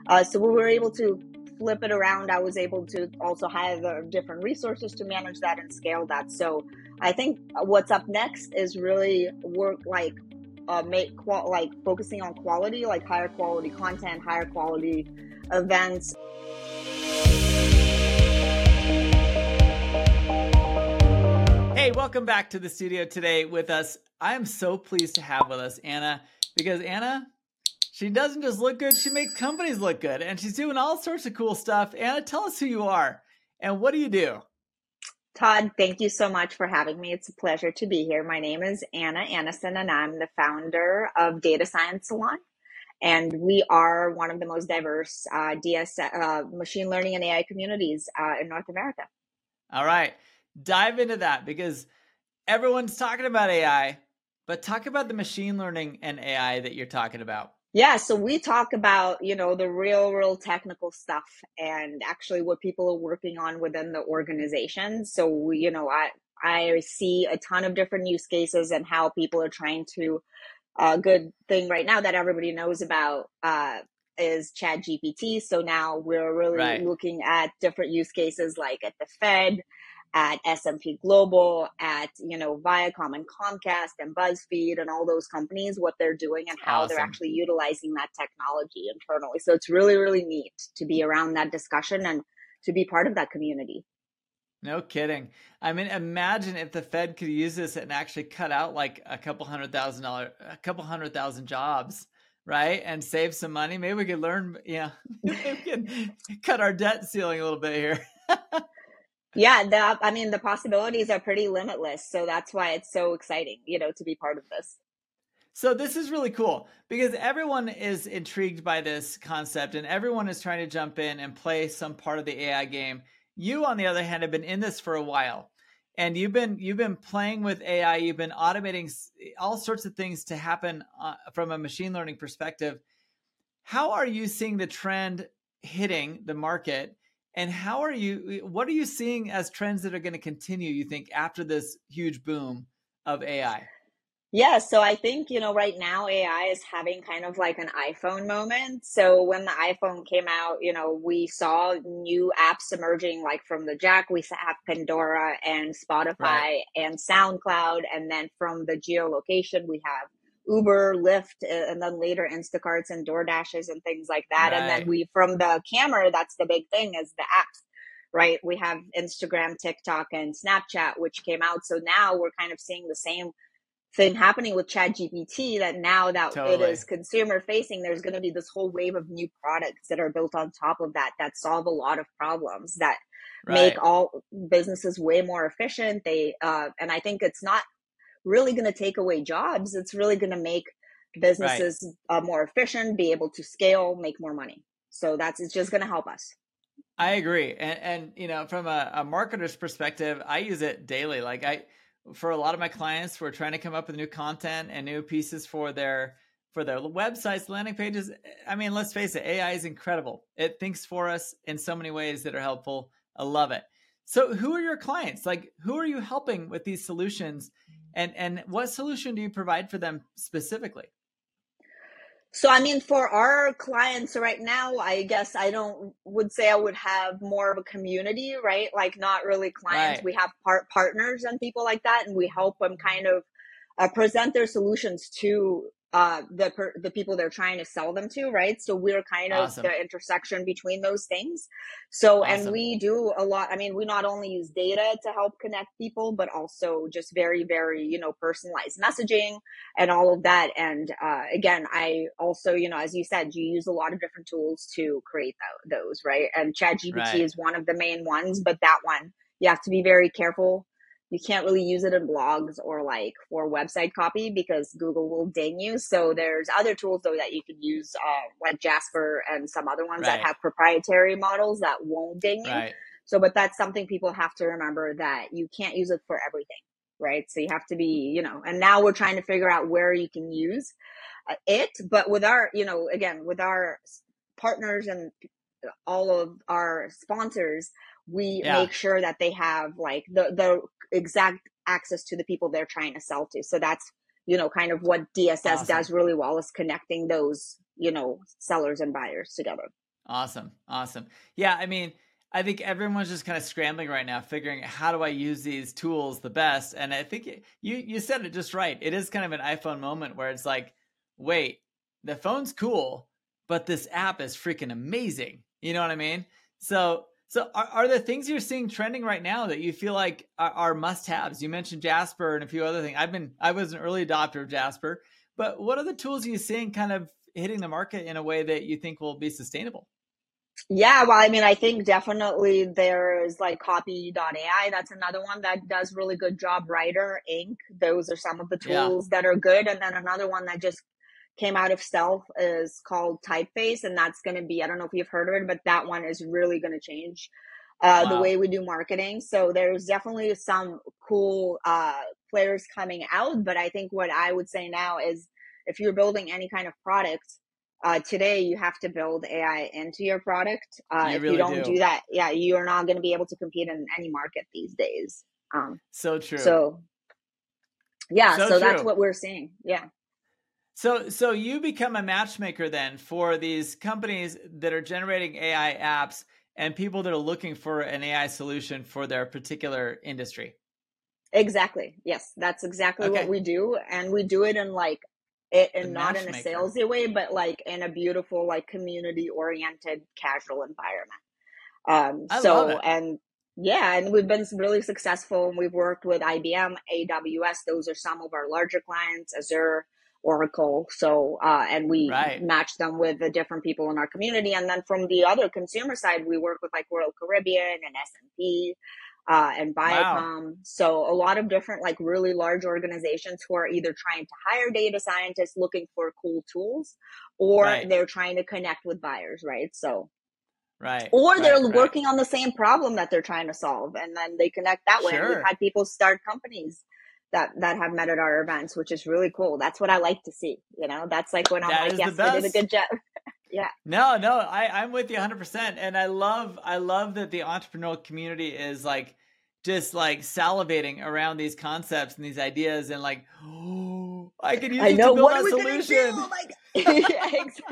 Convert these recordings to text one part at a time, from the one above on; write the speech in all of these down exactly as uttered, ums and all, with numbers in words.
Uh, so we were able to flip it around. I was able to also hire the different resources to manage that and scale that. So I think what's up next is really work like uh, make qual like focusing on quality, like higher quality content, higher quality events. Hey, welcome back to the studio today with us. I'm so pleased to have with us Anna, because Anna, she doesn't just look good, she makes companies look good, and she's doing all sorts of cool stuff. Anna, tell us who you are and what do you do? Todd, thank you so much for having me. It's a pleasure to be here. My name is Anna Annison, and I'm the founder of Data Science Salon. And we are one of the most diverse uh, D S uh, machine learning and A I communities uh, in North America. All right, dive into that, because everyone's talking about A I, but talk about the machine learning and A I that you're talking about. Yeah, so we talk about, you know, the real, real technical stuff and actually what people are working on within the organization. So, we, you know, I, I see a ton of different use cases and how people are trying to, a uh, good thing right now that everybody knows about uh, is ChatGPT. So now we're really Right. looking at different use cases like at the Fed, at S and P Global, at, you know, Viacom and Comcast and BuzzFeed and all those companies, what they're doing and how Awesome. they're actually utilizing that technology internally. So it's really, really neat to be around that discussion and to be part of that community. No kidding. I mean, imagine if the Fed could use this and actually cut out like a couple hundred thousand dollars, a couple hundred thousand jobs, right? And save some money. Maybe we could learn, yeah, maybe we can cut our debt ceiling a little bit here. Yeah, the, I mean, the possibilities are pretty limitless. So that's why it's so exciting, you know, to be part of this. So this is really cool because everyone is intrigued by this concept and everyone is trying to jump in and play some part of the A I game. You, on the other hand, have been in this for a while, and you've been you've been playing with A I. You've been automating all sorts of things to happen uh, from a machine learning perspective. How are you seeing the trend hitting the market, and how are you? What are you seeing as trends that are going to continue, you think, after this huge boom of A I? Yeah, so I think, you know, right now A I is having kind of like an iPhone moment. So when the iPhone came out, you know, we saw new apps emerging like from the Jack, we saw Pandora and Spotify Right. and SoundCloud. And then from the geolocation, we have Uber, Lyft, and then later Instacarts and DoorDashes and things like that. Right. And then we, from the camera, that's the big thing is the apps, right? We have Instagram, TikTok, and Snapchat, which came out. So now we're kind of seeing the same thing happening with ChatGPT, that now that Totally. it is consumer facing, there's going to be this whole wave of new products that are built on top of that, that solve a lot of problems, that Right. make all businesses way more efficient. They, uh, and I think it's not really going to take away jobs. It's really going to make businesses right. uh, more efficient, be able to scale, make more money. So that's, it's just going to help us. I agree. And, and you know, from a, a marketer's perspective, I use it daily. Like I, for a lot of my clients, we're trying to come up with new content and new pieces for their for their websites, landing pages. I mean, let's face it, A I is incredible. It thinks for us in so many ways that are helpful. I love it. So who are your clients? Like, who are you helping with these solutions? And, and what solution do you provide for them specifically? So, I mean, for our clients right now, I guess I don't would say I would have more of a community, right? Like not really clients. Right. We have part partners and people like that, and we help them kind of uh, present their solutions to uh, the per, the people they're trying to sell them to, right? So we're kind of Awesome. the intersection between those things. So, Awesome. and we do a lot. I mean, we not only use data to help connect people, but also just very, very, you know, personalized messaging and all of that. And uh, again, I also, you know, as you said, you use a lot of different tools to create th- those, right? And ChatGPT Right. is one of the main ones, but that one, you have to be very careful. You can't really use it in blogs or like for website copy because Google will ding you. So there's other tools though that you can use, uh, like Jasper and some other ones right. that have proprietary models that won't ding you. Right. So, but that's something people have to remember, that you can't use it for everything, right? So you have to be, you know, and now we're trying to figure out where you can use uh, it. But with our, you know, again, with our partners and all of our sponsors, we yeah. make sure that they have like the, the exact access to the people they're trying to sell to. So that's, you know, kind of what D S S awesome. does really well, is connecting those, you know, sellers and buyers together. Awesome. Awesome. Yeah. I mean, I think everyone's just kind of scrambling right now, figuring out how do I use these tools the best. And I think you, you said it just right. It is kind of an iPhone moment where it's like, wait, the phone's cool, but this app is freaking amazing. You know what I mean? So, so are, are there things you're seeing trending right now that you feel like are, are must-haves? You mentioned Jasper and a few other things. I've been, I was an early adopter of Jasper, but what are the tools you seeing kind of hitting the market in a way that you think will be sustainable? Yeah, well, I mean, I think definitely there's like copy dot A I. That's another one that does really good job. Writer, Ink. Those are some of the tools yeah. that are good. And then another one that just came out of stealth is called Typeface. And that's going to be, I don't know if you've heard of it, but that one is really going to change uh, wow. the way we do marketing. So there's definitely some cool uh, players coming out. But I think what I would say now is if you're building any kind of product, Uh, today, you have to build A I into your product. Uh, you if really you don't do. do that, yeah, you're not going to be able to compete in any market these days. Um, so true. So, yeah, so, so that's what we're seeing. Yeah. So, so you become a matchmaker then for these companies that are generating A I apps and people that are looking for an A I solution for their particular industry. Exactly. Yes, that's exactly okay. what we do, and we do it in like. It, and not in a salesy way, but like in a beautiful, like community oriented, casual environment. Um, I so, love it. and yeah, and we've been really successful, and we've worked with I B M, A W S. Those are some of our larger clients, Azure, Oracle. So, uh, and we right. match them with the different people in our community. And then from the other consumer side, we work with like Royal Caribbean and S and P. Uh, and Viacom. Wow. So a lot of different, like really large organizations who are either trying to hire data scientists looking for cool tools, or right. they're trying to connect with buyers, right? So, right. Or they're right, working right. on the same problem that they're trying to solve, and then they connect that way. Sure. And we've had people start companies that that have met at our events, which is really cool. That's what I like to see. You know, that's like when I'm that like, yes, I did a good job. Yeah. No, no, I, I'm with you one hundred percent. And I love, I love that the entrepreneurial community is like, just like salivating around these concepts and these ideas and like, oh, I could use I it know, to build what that are we solution. Gonna do? Like, yeah,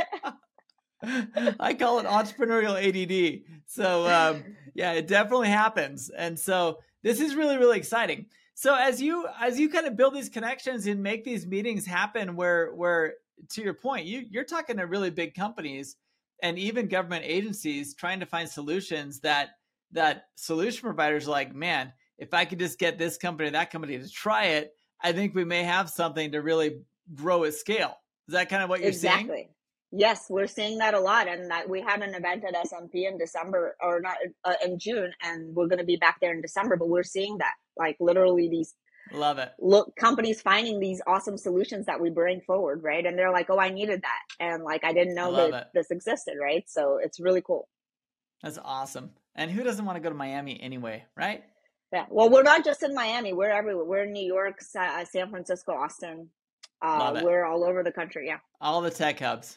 exactly. I call it entrepreneurial A D D. So um, yeah, it definitely happens. And so this is really, really exciting. So as you, as you kind of build these connections and make these meetings happen where, where, to your point, you, you're talking to really big companies and even government agencies trying to find solutions that, that solution providers are like, man, if I could just get this company, that company to try it, I think we may have something to really grow at scale. Is that kind of what you're exactly. seeing? Exactly. Yes, we're seeing that a lot. And that we had an event at S and P in December or not uh, in June, and we're going to be back there in December, but we're seeing that like literally these Love it. Look, companies finding these awesome solutions that we bring forward, right? And they're like, oh, I needed that. And like, I didn't know that it. this existed, right? So it's really cool. That's awesome. And who doesn't want to go to Miami anyway, right? Yeah. Well, we're not just in Miami. We're everywhere. We're in New York, San Francisco, Austin. Uh, we're all over the country. Yeah. All the tech hubs.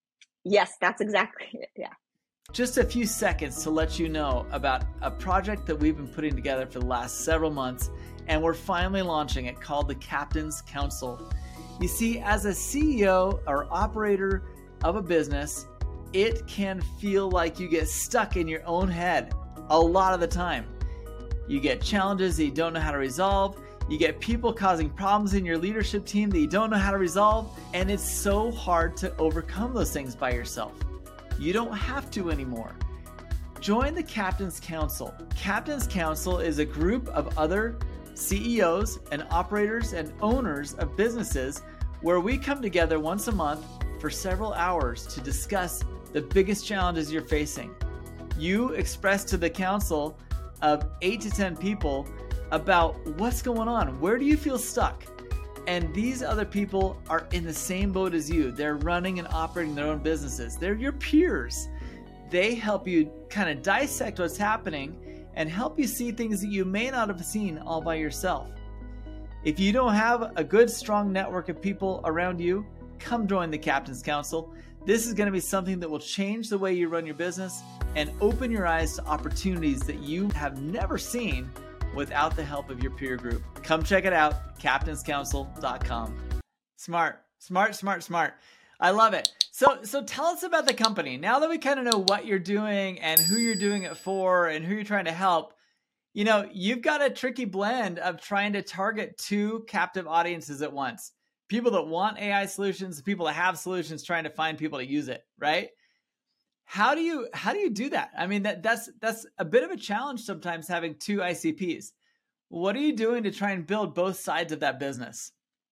Yes, that's exactly it. Yeah. Just a few seconds to let you know about a project that we've been putting together for the last several months, and we're finally launching it, called the Captain's Council. You see, as a C E O or operator of a business, it can feel like you get stuck in your own head a lot of the time. You get challenges that you don't know how to resolve. You get people causing problems in your leadership team that you don't know how to resolve. And it's so hard to overcome those things by yourself. You don't have to anymore. Join the Captain's Council. Captain's Council is a group of other C E Os and operators and owners of businesses where we come together once a month for several hours to discuss the biggest challenges you're facing. You express to the council of eight to ten people about what's going on. Where do you feel stuck? And these other people are in the same boat as you. They're running and operating their own businesses. They're your peers. They help you kind of dissect what's happening and help you see things that you may not have seen all by yourself. If you don't have a good, strong network of people around you, come join the Captain's Council. This is going to be something that will change the way you run your business and open your eyes to opportunities that you have never seen without the help of your peer group. Come check it out, captains council dot com. Smart, smart, smart, smart. I love it. So, so tell us about the company. Now that we kind of know what you're doing and who you're doing it for and who you're trying to help, you know, you've got a tricky blend of trying to target two captive audiences at once. People that want A I solutions, people that have solutions, trying to find people to use it, right? How do you how do you do that? I mean, that that's that's a bit of a challenge sometimes, having two I C Ps. What are you doing to try and build both sides of that business?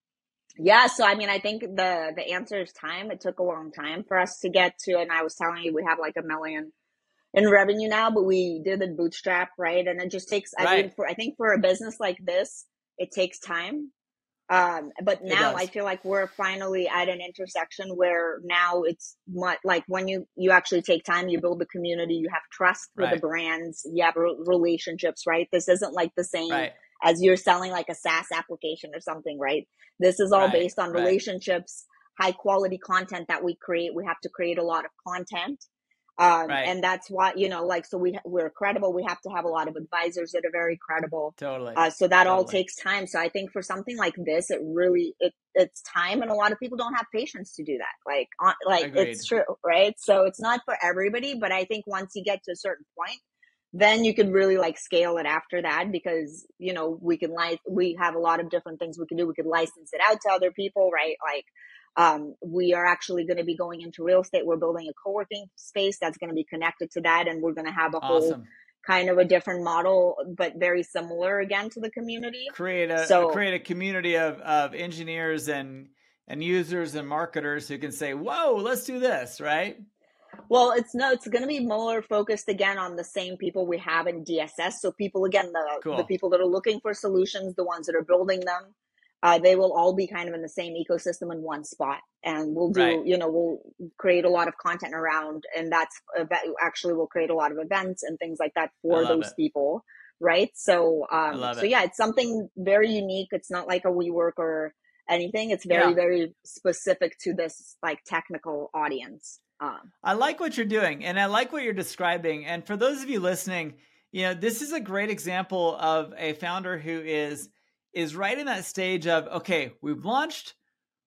Yeah, so I mean, I think the the answer is time. It took a long time for us to get to, and I was telling you, we have like a million in revenue now, but we did it bootstrap, right? And it just takes, I Right. mean, for I think for a business like this, it takes time. Um, but It now I does. feel like we're finally at an intersection where now it's much like when you you actually take time, you build the community, you have trust with the Right. brands, you have re- relationships, right? This isn't like the same Right. as you're selling like a SaaS application or something, right? This is all Right. based on Right. relationships, high quality content that we create. We have to create a lot of content. Um, Right. and that's why, you know, like, so we, we're credible. We have to have a lot of advisors that are very credible. Totally. Uh, so that all Totally. takes time. So I think for something like this, it really, it, it's time. And a lot of people don't have patience to do that. Like, on, like Agreed. it's true, right? So it's not for everybody, but I think once you get to a certain point, then you can really like scale it after that, because, you know, we can like, we have a lot of different things we can do. We could license it out to other people, right? Like, um, we are actually going to be going into real estate. We're building a co-working space that's going to be connected to that. And we're going to have a whole Awesome. kind of a different model, but very similar again to the community. Create a So create a community of of engineers and and users and marketers who can say, "Whoa, let's do this," right? well, it's no, it's going to be more focused again on the same people we have in D S S. So people, again, the the Cool. people that are looking for solutions, the ones that are building them, uh, they will all be kind of in the same ecosystem in one spot. And we'll do, Right. you know, we'll create a lot of content around, and that's actually we'll create a lot of events and things like that I for love those it. people, right? So, I um, love so it. yeah, it's something very unique. It's not like a WeWork or anything. It's very, Yeah. very specific to this like technical audience. Um, I like what you're doing, and I like what you're describing. And for those of you listening, you know, this is a great example of a founder who is is right in that stage of, okay, we've launched,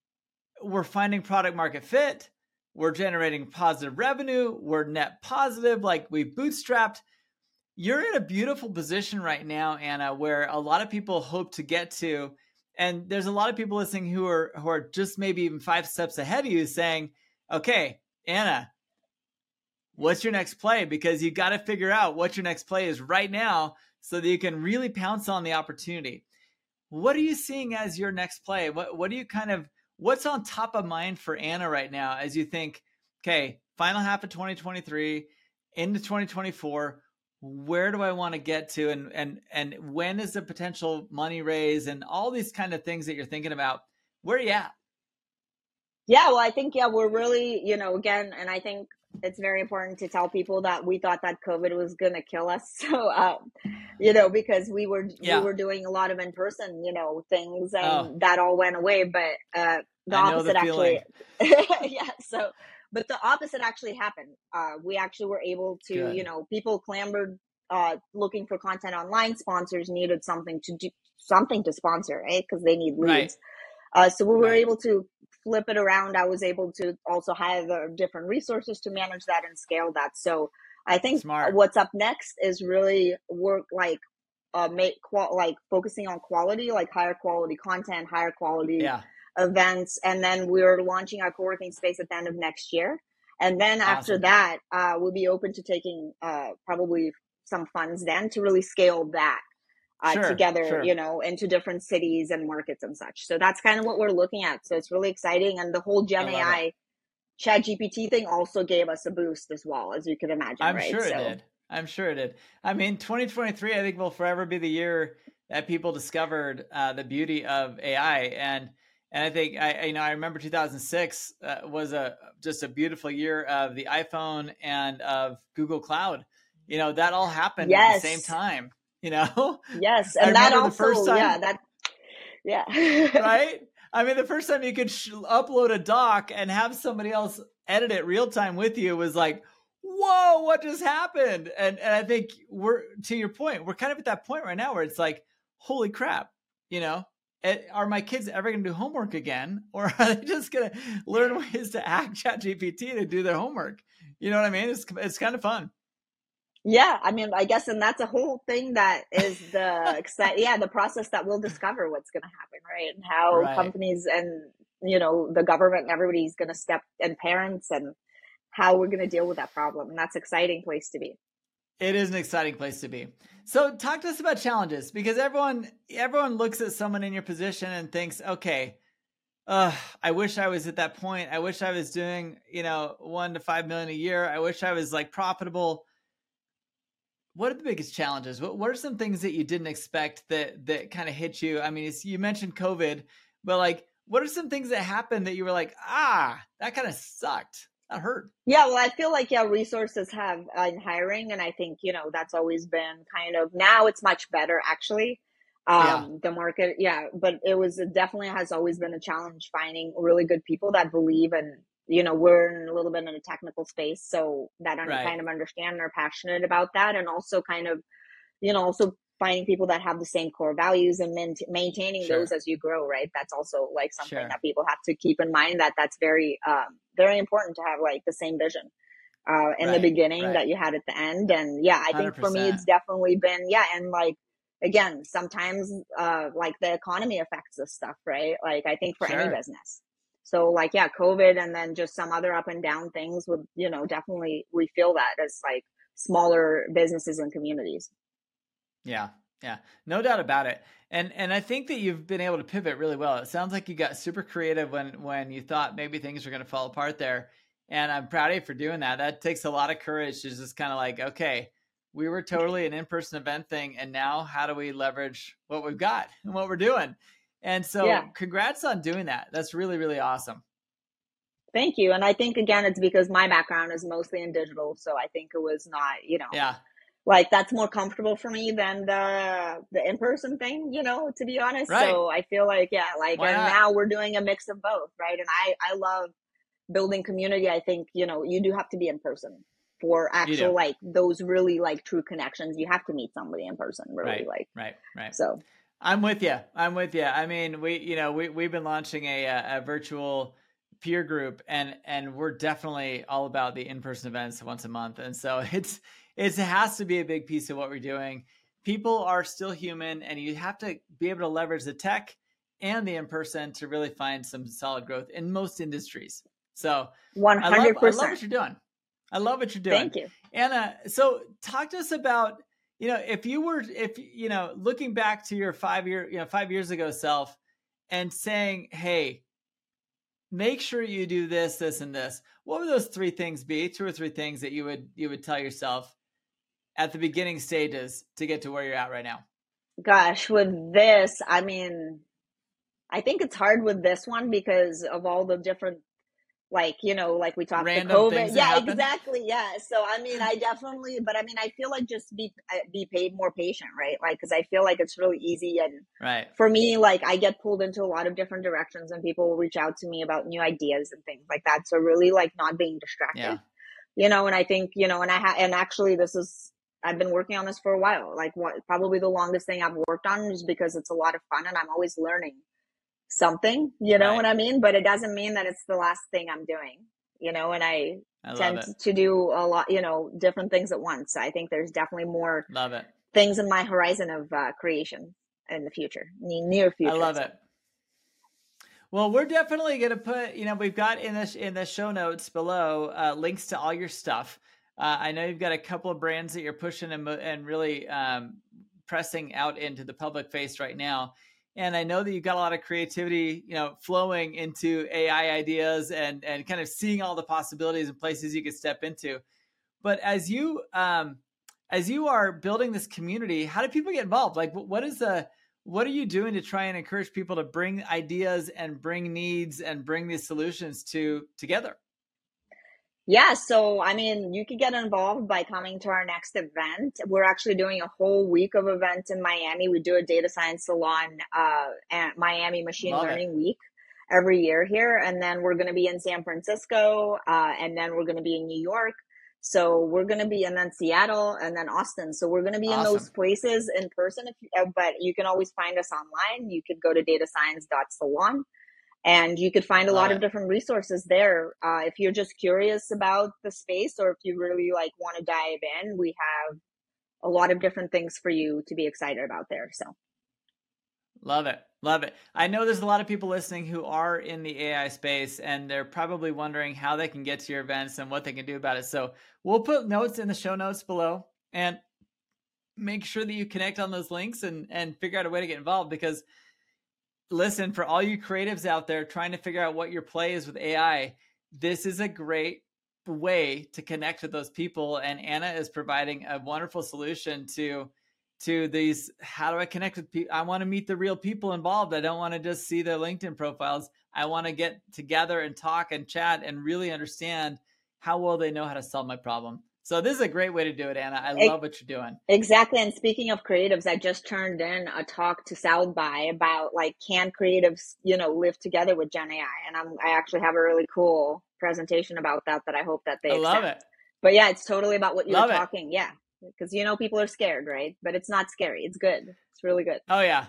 we're finding product market fit, we're generating positive revenue, we're net positive, like we've bootstrapped. You're in a beautiful position right now, Anna, where a lot of people hope to get to. And there's a lot of people listening who are who are just maybe even five steps ahead of you, saying, okay, Anna, what's your next play? Because you got to figure out what your next play is right now so that you can really pounce on the opportunity. What are you seeing as your next play? What what do you kind of, what's on top of mind for Anna right now as you think, okay, final half of twenty twenty-three into twenty twenty-four, where do I want to get to? And and and when is the potential money raise and all these kind of things that you're thinking about? Where are you at? Yeah, well, I think, yeah, we're really, you know, again, and I think it's very important to tell people that we thought that COVID was going to kill us. So, um, you know, because we were, we Yeah. were doing a lot of in-person, you know, things, and Oh, that all went away. But, uh, the I know opposite the feeling. actually, yeah. So, but the opposite actually happened. Uh, we actually were able to, you Good. know, people clamored, uh, looking for content online. Sponsors needed something to do, something to sponsor, right? Because they need Right. leads. Uh, so we were Right. able to flip it around. I was able to also hire the different resources to manage that and scale that. So I think Smart. what's up next is really work like uh, make qual like focusing on quality, like higher quality content, higher quality Yeah. events, and then we're launching our co-working space at the end of next year. And then after Awesome. that, uh, we'll be open to taking uh, probably some funds then to really scale that uh, Sure. together, Sure. you know, into different cities and markets and such. So that's kind of what we're looking at. So it's really exciting. And the whole I Gen love it. A I Chat G P T thing also gave us a boost as well, as you can imagine, I'm right? sure it So did. I'm sure it did. I mean, twenty twenty-three, I think, will forever be the year that people discovered uh, the beauty of A I. And and I think I you know I remember two thousand six uh, was a just a beautiful year of the iPhone and of Google Cloud. You know, that all happened at the same yes, time. You know, yes. I And that remember the first also, yeah, time, that, yeah. right? I mean, the first time you could sh- upload a doc and have somebody else edit it real time with you was like, whoa, what just happened? And and I think we're, to your point, we're kind of at that point right now where it's like, holy crap, you know? are my kids ever going to do homework again? Or are they just going to learn ways to hack ChatGPT to do their homework? You know what I mean? It's, it's kind of fun. Yeah, I mean, I guess, and that's a whole thing that is the excite. Yeah, the process that we'll discover what's going to happen, right? And how Right. companies and, you know, the government and everybody's going to step, and parents, and how we're going to deal with that problem. And that's an exciting place to be. It is an exciting place to be. So talk to us about challenges, because everyone everyone looks at someone in your position and thinks, okay, uh, I wish I was at that point. I wish I was doing, you know, one to five million a year. I wish I was like profitable. What are the biggest challenges? What, what are some things that you didn't expect that that kind of hit you? I mean, it's, you mentioned COVID, but like, what are some things that happened that you were like, ah, that kind of sucked? That hurt. Yeah, well, I feel like, yeah, resources have uh, in hiring, and I think, you know, that's always been kind of, now it's much better actually. Yeah. Um, the market, yeah, but it was, it definitely has always been a challenge finding really good people that believe, and, you know, we're in a little bit in a technical space, so that un- Right. kind of understand and are passionate about that, and also kind of, you know, also finding people that have the same core values and main- maintaining Sure. those as you grow, right? That's also like something Sure. that people have to keep in mind, that that's very, um, very important to have like the same vision uh, in the Right. beginning Right. that you had at the end. And yeah, I think for me, one hundred percent. it's definitely been, yeah. And like, again, sometimes uh, like the economy affects this stuff, right? Like I think for any Sure. business. So like, yeah, COVID and then just some other up and down things would, you know, definitely we feel that as like smaller businesses and communities. Yeah. Yeah. No doubt about it. And and I think that you've been able to pivot really well. It sounds like you got super creative when when you thought maybe things were going to fall apart there. And I'm proud of you for doing that. That takes a lot of courage to just kind of like, okay, we were totally an in-person event thing, and now how do we leverage what we've got and what we're doing? And Yeah. so congrats on doing that. That's really, really awesome. Thank you. And I think again, it's because my background is mostly in digital. So I think it was not, you know, Yeah. like that's more comfortable for me than the the in-person thing, you know, to be honest. Right. So I feel like, yeah, like, Why and not? now we're doing a mix of both, right? And I I love building community. I think, you know, you do have to be in person for You do. actual like those really like true connections. You have to meet somebody in person, really, Right. like. Right. Right. So I'm with you. I'm with you. I mean, we, you know, we, we've been launching a, a virtual peer group, and, and we're definitely all about the in-person events once a month. And so it's, it's, it has to be a big piece of what we're doing. People are still human, and you have to be able to leverage the tech and the in-person to really find some solid growth in most industries. So I love, I love what you're doing. I love what you're doing. Thank you. Anna, so talk to us about, you know, if you were, if, you know, looking back to your five year, you know, five years ago self and saying, hey, make sure you do this, this, and this, what would those three things be? Two or three things that you would, you would tell yourself at the beginning stages to get to where you're at right now? Gosh, with this, I mean, I think it's hard with this one because of all the different, like, you know, like we talked the Random COVID. things that Yeah, happen. exactly. Yeah. So, I mean, I definitely, but I mean, I feel like just be, uh, be paid more patient, right? Like, cause I feel like it's really easy. And Right. for me, like I get pulled into a lot of different directions, and people will reach out to me about new ideas and things like that. So really like not being distracted, Yeah. you know, and I think, you know, and I ha- and actually this is, I've been working on this for a while. Like what, probably the longest thing I've worked on is because it's a lot of fun and I'm always learning something, you know Right. what I mean? But it doesn't mean that it's the last thing I'm doing, you know, and I, I love tend it. to do a lot, you know, different things at once. I think there's definitely more Love it. things in my horizon of uh, creation in the future, near future. I love so. it. Well, we're definitely going to put, you know, we've got in the, in the show notes below uh, links to all your stuff. Uh, I know you've got a couple of brands that you're pushing and, and really um, pressing out into the public face right now. And I know that you've got a lot of creativity, you know, flowing into A I ideas and, and kind of seeing all the possibilities and places you could step into. But as you, um, as you are building this community, how do people get involved? Like, what is the, what are you doing to try and encourage people to bring ideas and bring needs and bring these solutions to together? Yeah, so I mean, you could get involved by coming to our next event. We're actually doing a whole week of events in Miami. We do a data science salon, uh, at Miami Machine Love it. Learning Week every year here. And then we're going to be in San Francisco, uh, and then we're going to be in New York. So we're going to be, and then Seattle and then Austin. So we're going to be awesome. In those places in person, if you, but you can always find us online. You could go to data science dot salon and you could find a Love lot it. Of different resources there. Uh, if you're just curious about the space, or if you really like want to dive in, we have a lot of different things for you to be excited about there. So. Love it. Love it. I know there's a lot of people listening who are in the A I space, and they're probably wondering how they can get to your events and what they can do about it. So we'll put notes in the show notes below, and make sure that you connect on those links and, and figure out a way to get involved. Because listen, for all you creatives out there trying to figure out what your play is with A I, this is a great way to connect with those people. And Anna is providing a wonderful solution to to these, how do I connect with people? I want to meet the real people involved. I don't want to just see their LinkedIn profiles. I want to get together and talk and chat and really understand how well they know how to solve my problem. So this is a great way to do it, Anna. I love what you're doing. Exactly. And speaking of creatives, I just turned in a talk to South by about like, can creatives, you know, live together with Gen A I? And I'm, I actually have a really cool presentation about that, that I hope that they I accept. love it. But yeah, it's totally about what you love were it. talking. Yeah. Because, you know, people are scared, right? But it's not scary. It's good. It's really good. Oh, yeah.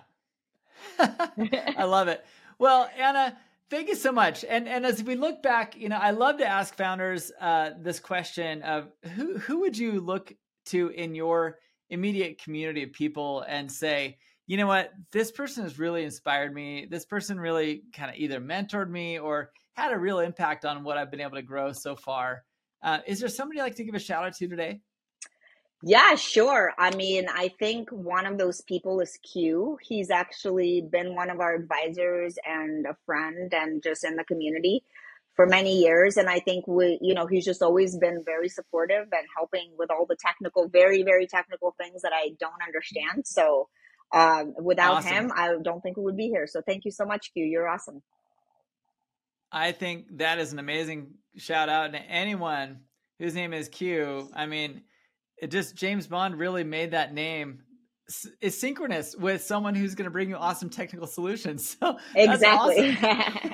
I love it. Well, Anna, thank you so much. And and as we look back, you know, I love to ask founders uh, this question of who, who would you look to in your immediate community of people and say, you know what, this person has really inspired me. This person really kind of either mentored me or had a real impact on what I've been able to grow so far. Uh, is there somebody you'd like to give a shout out to today? Yeah, sure. I mean, I think one of those people is Q. He's actually been one of our advisors and a friend and just in the community for many years. And I think we, you know, he's just always been very supportive and helping with all the technical, very, very technical things that I don't understand. So um, without awesome. him, I don't think we would be here. So thank you so much, Q. You're awesome. I think that is an amazing shout out to anyone whose name is Q. I mean, it just, James Bond really made that name is synchronous with someone who's going to bring you awesome technical solutions. So exactly. Awesome.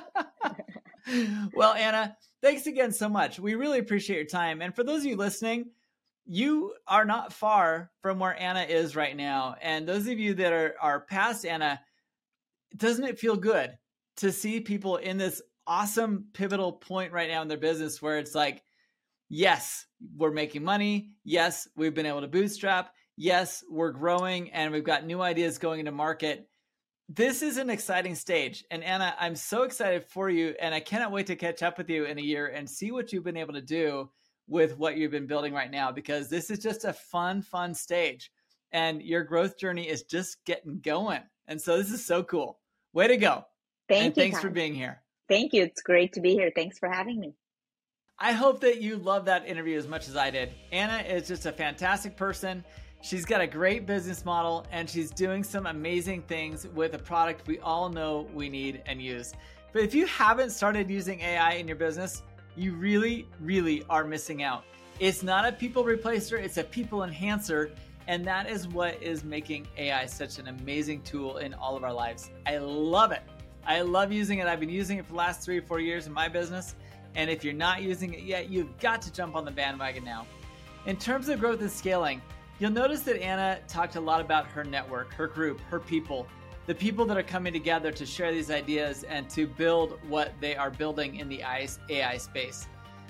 Well, Anna, thanks again so much. We really appreciate your time. And for those of you listening, you are not far from where Anna is right now. And those of you that are, are past Anna, doesn't it feel good to see people in this awesome pivotal point right now in their business where it's like, yes, we're making money. Yes, we've been able to bootstrap. Yes, we're growing and we've got new ideas going into market. This is an exciting stage. And Anna, I'm so excited for you. And I cannot wait to catch up with you in a year and see what you've been able to do with what you've been building right now, because this is just a fun, fun stage. And your growth journey is just getting going. And so this is so cool. Way to go. Thank and you. Thanks Kai. for being here. Thank you. It's great to be here. Thanks for having me. I hope that you love that interview as much as I did. Anna is just a fantastic person. She's got a great business model and she's doing some amazing things with a product we all know we need and use. But if you haven't started using A I in your business, you really, really are missing out. It's not a people replacer, it's a people enhancer. And that is what is making A I such an amazing tool in all of our lives. I love it. I love using it. I've been using it for the last three or four years in my business. And if you're not using it yet, you've got to jump on the bandwagon now. In terms of growth and scaling, you'll notice that Anna talked a lot about her network, her group, her people, the people that are coming together to share these ideas and to build what they are building in the A I space.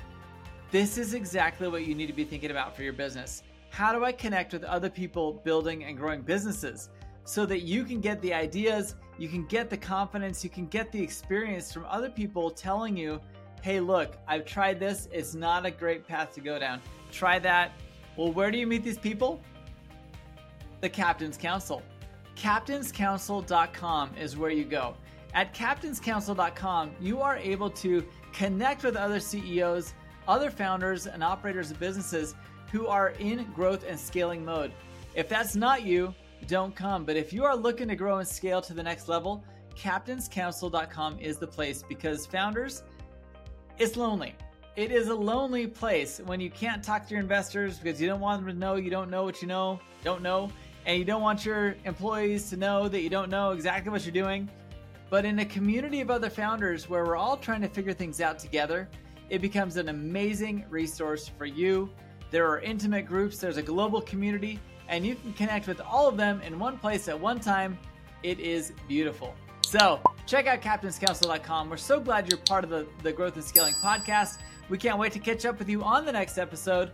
This is exactly what you need to be thinking about for your business. How do I connect with other people building and growing businesses so that you can get the ideas, you can get the confidence, you can get the experience from other people telling you, hey, look, I've tried this. It's not a great path to go down. Try that. Well, where do you meet these people? The Captain's Council. captains council dot com is where you go. At captains council dot com, you are able to connect with other C E Os, other founders, and operators of businesses who are in growth and scaling mode. If that's not you, don't come. But if you are looking to grow and scale to the next level, captains council dot com is the place, because founders, it's lonely. It is a lonely place when you can't talk to your investors because you don't want them to know you don't know what you know, don't know, and you don't want your employees to know that you don't know exactly what you're doing. But in a community of other founders where we're all trying to figure things out together, it becomes an amazing resource for you. There are intimate groups, there's a global community, and you can connect with all of them in one place at one time. It is beautiful. So check out captains council dot com. We're so glad you're part of the, the Growth and Scaling podcast. We can't wait to catch up with you on the next episode.